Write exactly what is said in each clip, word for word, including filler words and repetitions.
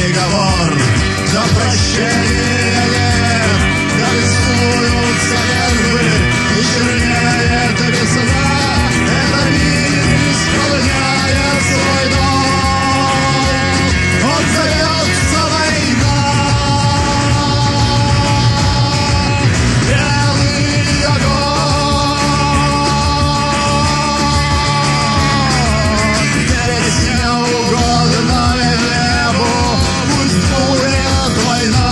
приговор. За прощение нет, да рисуются нервы, и чернеет весна. Это мир исполняет свой долг, он зовется война. Белый огонь перед неугодной небу, пусть будет война.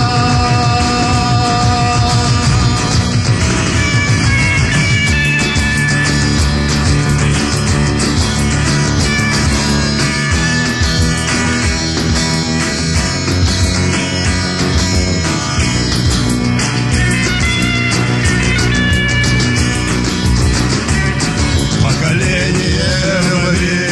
Поколение любви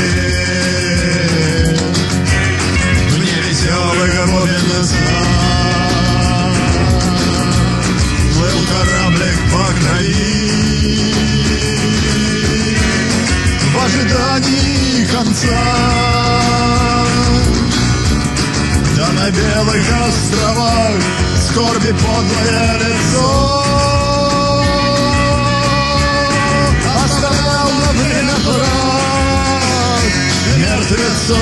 в невеселых бубенных снах плыл кораблик по крови в ожидании конца. Да на белых островах скорби подлое лицо оставлял на время прах мертвецов.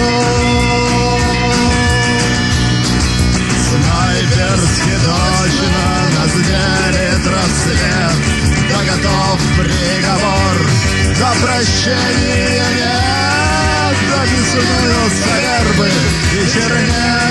Снайперски точно назрелит рассвет, да готов приговор. За прощение нет, да беснуются вербы, и чернеет